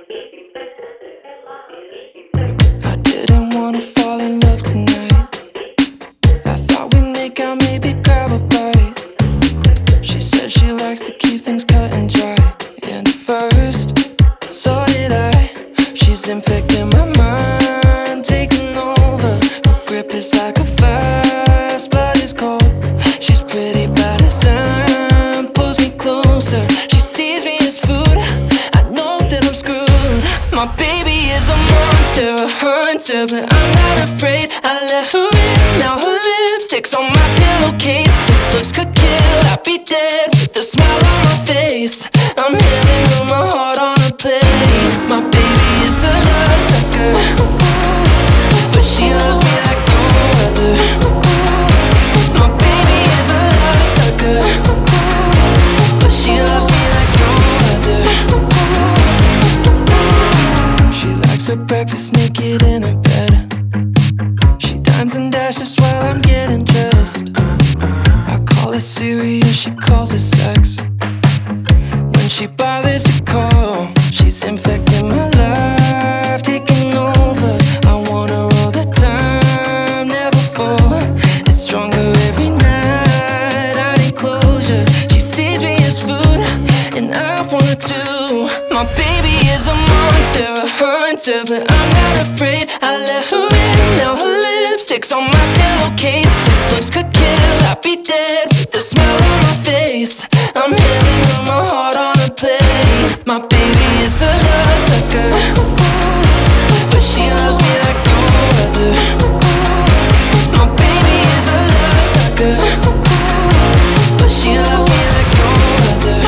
I didn't wanna fall in love tonight. I thought we'd make out, maybe grab a bite. She said she likes to keep things cut and dry. And at first, so did I. She's infecting my mind, taking over. Her grip is like a fast, blood is cold. She's pretty by design, pulls me closer. She sees me as food, I know that I'm screwed. My baby is a monster, a hunter, but I'm not afraid. I let her in, now her lipstick's on my pillowcase. If looks could kill, I'd be dead with a smile on my face. I'm handing her my heart on a plate. My baby is a love sucker, but she loves me like no other. My baby is a love sucker, but she loves me like no other. She likes her breakfast naked in her bed. She dines and dashes while I'm getting dressed. I call it serious, she calls it sex. When she bothers to call, she's infecting my life, taking over. I want her all the time, never fall. It's stronger every night, I need closure. She sees me as food, and I wanna too. My baby is a monster, a hunter, but I'm not afraid. I let her in, now her lipstick's on my pillowcase. If looks could kill, I'd be dead with a smile on my face. I'm handing her my heart on a plate. My baby is a love sucker, but she loves me like no other. My baby is a love sucker, but she loves me like no other.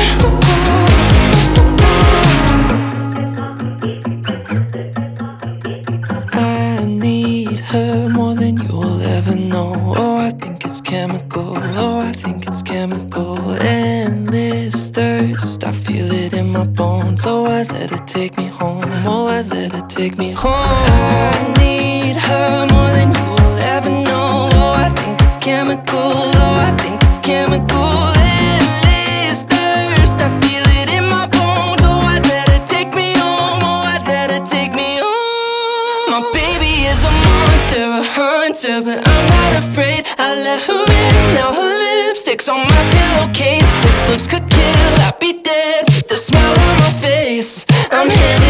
I need her more than you'll ever know. Oh, I think it's chemical. Oh, I think it's chemical. Endless thirst, I feel it in my bones. Oh, I let her take me home. Oh, I let her take me home. I need her more than you'll ever know. Oh, I think it's chemical. Oh, I think it's chemical. Endless thirst, I feel it in my bones. Oh, I let her take me home. Oh, I let her take me home. My baby is a monster, a hunter, but I'm not afraid. I let her in, now her lipstick's on my pillowcase. If looks could kill, I'd be dead with a smile on my face. I'm handing